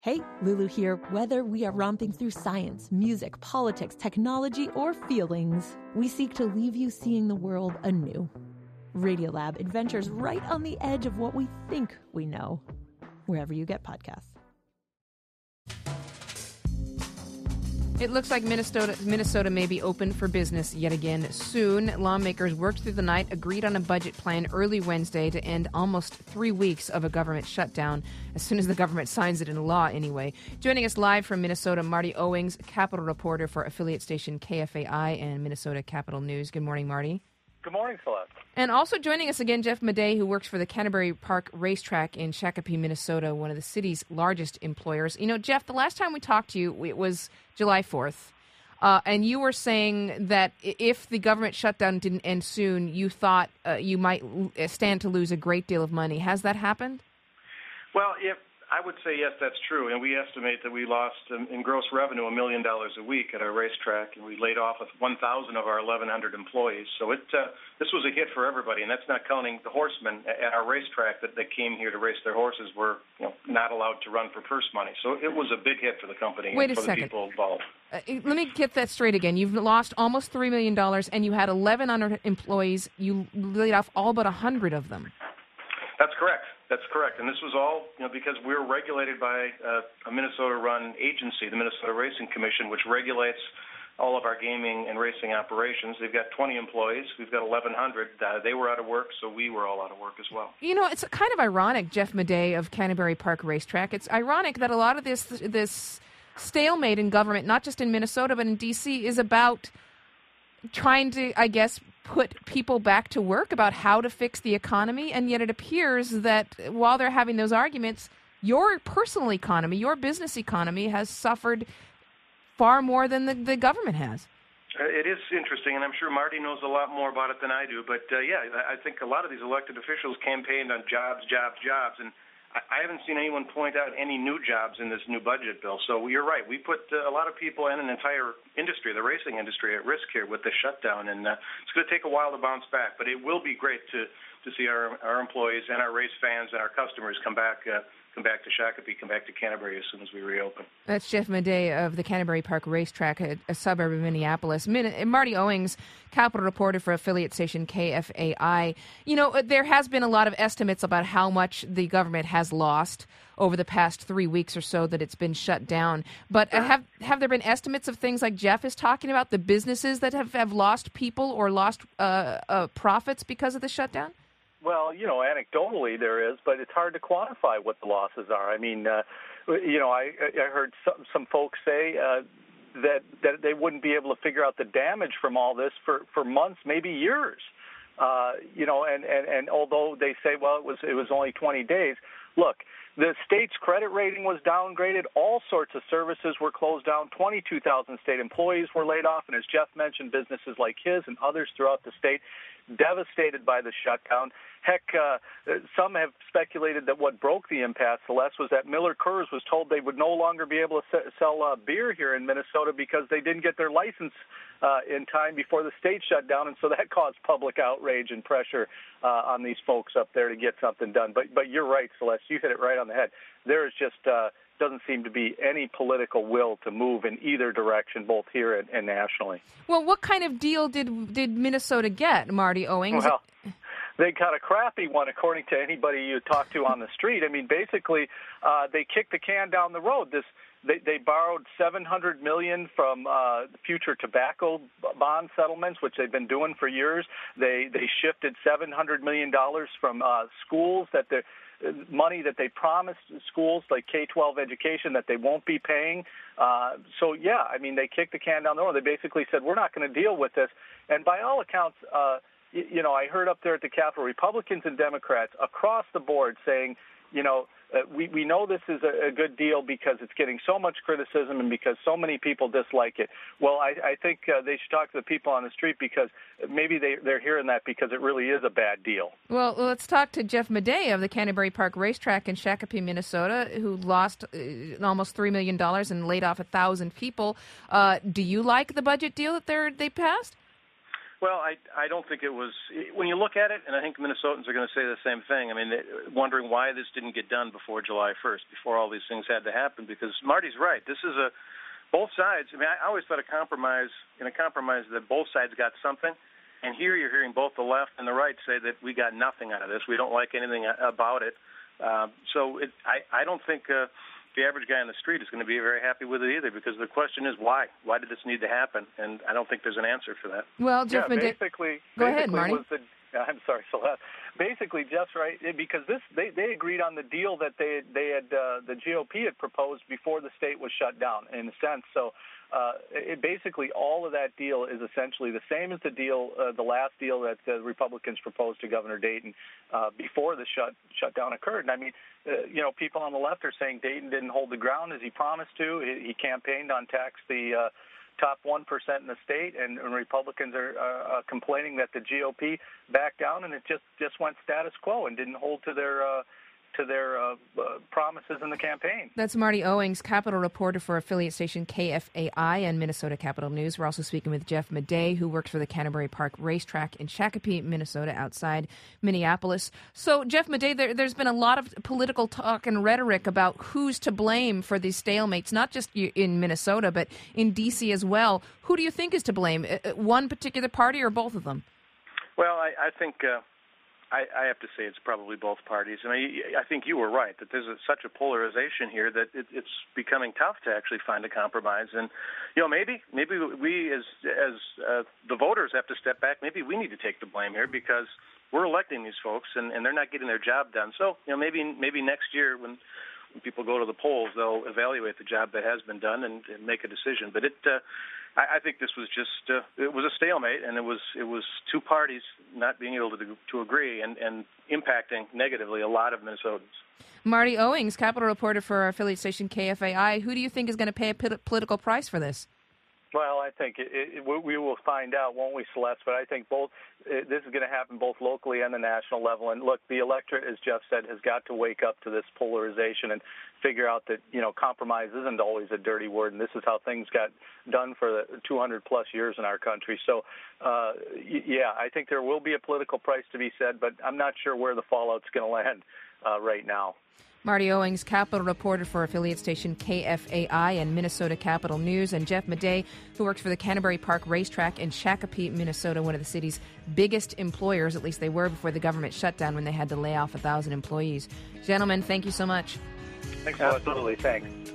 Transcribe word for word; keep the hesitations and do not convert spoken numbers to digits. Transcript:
Hey, Lulu here. Whether we are romping through science, music, politics, technology, or feelings, we seek to leave you seeing the world anew. Radiolab adventures right on the edge of what we think we know, wherever you get podcasts. It looks like Minnesota Minnesota may be open for business yet again soon. Lawmakers worked through the night, agreed on a budget plan early Wednesday to end almost three weeks of a government shutdown, as soon as the government signs it into law anyway. Joining us live from Minnesota, Marty Owings, Capitol reporter for affiliate station K F A I and Minnesota Capital News. Good morning, Marty. Good morning, Celeste. And also joining us again, Jeff Madej, who works for the Canterbury Park Racetrack in Shakopee, Minnesota, one of the city's largest employers. You know, Jeff, the last time we talked to you, it was July fourth, uh, and you were saying that if the government shutdown didn't end soon, you thought uh, you might stand to lose a great deal of money. Has that happened? Well, if I would say yes, that's true, and we estimate that we lost um, in gross revenue a million dollars a week at our racetrack, and we laid off one thousand of our eleven hundred employees. So it uh, this was a hit for everybody, and that's not counting the horsemen at our racetrack that, that came here to race their horses were you know, not allowed to run for purse money. So it was a big hit for the company Wait and a for second. the people involved. Uh, let me get that straight again. You've lost almost three million dollars, and you had eleven hundred employees. You laid off all but one hundred of them. That's correct. That's correct. And this was all, you know, because we're regulated by uh, a Minnesota-run agency, the Minnesota Racing Commission, which regulates all of our gaming and racing operations. They've got twenty employees. We've got eleven hundred. Uh, they were out of work, so we were all out of work as well. You know, it's kind of ironic, Jeff Madej of Canterbury Park Racetrack. It's ironic that a lot of this this stalemate in government, not just in Minnesota but in D C, is about trying to, I guess, put people back to work about how to fix the economy, and yet it appears that while they're having those arguments, your personal economy, your business economy has suffered far more than the, the government has. It is interesting, and I'm sure Marty knows a lot more about it than I do, but uh, yeah, I think a lot of these elected officials campaigned on jobs, jobs, jobs, and I haven't seen anyone point out any new jobs in this new budget bill. So you're right. We put uh, a lot of people and an entire industry, the racing industry, at risk here with the shutdown. And uh, it's going to take a while to bounce back. But it will be great to, to see our, our employees and our race fans and our customers come back uh, come back to Shakopee, come back to Canterbury as soon as we reopen. That's Jeff Madej of the Canterbury Park Racetrack, a, a suburb of Minneapolis. Min- Marty Owings, Capital reporter for affiliate station K F A I. You know, there has been a lot of estimates about how much the government has lost over the past three weeks or so that it's been shut down. But uh, have have there been estimates of things like Jeff is talking about, the businesses that have, have lost people or lost uh, uh, profits because of the shutdown? Well, you know, anecdotally there is, but it's hard to quantify what the losses are. I mean, uh, you know, I, I heard some, some folks say uh, that that they wouldn't be able to figure out the damage from all this for, for months, maybe years. Uh, you know, and, and, and although they say, well, it was it was only twenty days. Look, the state's credit rating was downgraded. All sorts of services were closed down. twenty-two thousand state employees were laid off. And as Jeff mentioned, businesses like his and others throughout the state devastated by the shutdown. Heck, uh, some have speculated that what broke the impasse, Celeste, was that Miller Coors was told they would no longer be able to sell uh, beer here in Minnesota because they didn't get their license uh, in time before the state shut down, and so that caused public outrage and pressure uh, on these folks up there to get something done. But but you're right, Celeste. You hit it right on the head. There is just uh, doesn't seem to be any political will to move in either direction, both here and, and nationally. Well, what kind of deal did did Minnesota get, Marty Owings? Well, they got a crappy one, according to anybody you talk to on the street. I mean, basically, uh, they kicked the can down the road. This they, they borrowed seven hundred million dollars from uh, future tobacco bond settlements, which they've been doing for years. They they shifted seven hundred million dollars from uh, schools that they're money that they promised schools like K twelve education that they won't be paying. Uh, so, yeah, I mean, they kicked the can down the road. They basically said, we're not going to deal with this. And by all accounts, uh, you, you know, I heard up there at the Capitol, Republicans and Democrats across the board saying, you know, uh, we, we know this is a, a good deal because it's getting so much criticism and because so many people dislike it. Well, I, I think uh, they should talk to the people on the street because maybe they, they're hearing that because it really is a bad deal. Well, let's talk to Jeff Madej of the Canterbury Park Racetrack in Shakopee, Minnesota, who lost uh, almost three million dollars and laid off one thousand people. Uh, do you like the budget deal that they're, they passed? Well, I I don't think it was. When you look at it, and I think Minnesotans are going to say the same thing. I mean, wondering why this didn't get done before July first, before all these things had to happen. Because Marty's right. This is a both sides. I mean, I always thought a compromise in a compromise that both sides got something. And here you're hearing both the left and the right say that we got nothing out of this. We don't like anything about it. Uh, so it, I I don't think. Uh, The average guy on the street is going to be very happy with it either, because the question is why? Why did this need to happen? And I don't think there's an answer for that. Well, Jeff, yeah, Mede- basically, go basically ahead, Marty. Was the, I'm sorry, Celeste. Basically, Jeff's right, because this they, they agreed on the deal that they they had uh, the G O P had proposed before the state was shut down, in a sense. So uh, it basically all of that deal is essentially the same as the deal, uh, the last deal that the Republicans proposed to Governor Dayton uh, before the shut shutdown occurred. And I mean, uh, you know, people on the left are saying Dayton didn't hold the ground as he promised to. He, he campaigned on tax the uh, top one percent in the state, and, and Republicans are uh, complaining that the G O P backed down, and it just, just went status quo and didn't hold to their uh, to their uh, uh, promises in the campaign. That's Marty Owings, Capitol reporter for affiliate station K F A I and Minnesota Capital News. We're also speaking with Jeff Mede, who works for the Canterbury Park Racetrack in Shakopee, Minnesota, outside Minneapolis. So, Jeff Mede, there, there's been a lot of political talk and rhetoric about who's to blame for these stalemates, not just in Minnesota, but in D C as well. Who do you think is to blame? One particular party or both of them? Well, I, I think... Uh... I, I have to say it's probably both parties. I mean, I think you were right that there's a, such a polarization here that it, it's becoming tough to actually find a compromise. And, you know, maybe maybe we as as uh, the voters have to step back. Maybe we need to take the blame here, because we're electing these folks and, and they're not getting their job done. So, you know, maybe maybe next year when, when people go to the polls, they'll evaluate the job that has been done and, and make a decision. But it. Uh, I think this was just uh, it was a stalemate, and it was it was two parties not being able to to agree and, and impacting negatively a lot of Minnesotans. Marty Owings, Capitol reporter for our affiliate station K F A I. Who do you think is going to pay a political price for this? Well, I think it, it, we will find out, won't we, Celeste? But I think both it, this is going to happen both locally and the national level. And look, the electorate, as Jeff said, has got to wake up to this polarization and figure out that, you know, compromise isn't always a dirty word, and this is how things got done for the two hundred plus years in our country. So, uh, yeah, I think there will be a political price to be said, but I'm not sure where the fallout's going to land uh, right now. Marty Owings, Capitol reporter for affiliate station K F A I and Minnesota Capital News, and Jeff Mede, who works for the Canterbury Park Racetrack in Shakopee, Minnesota, one of the city's biggest employers. At least they were before the government shut down, when they had to lay off one thousand employees. Gentlemen, thank you so much. Thanks, absolutely. Thanks.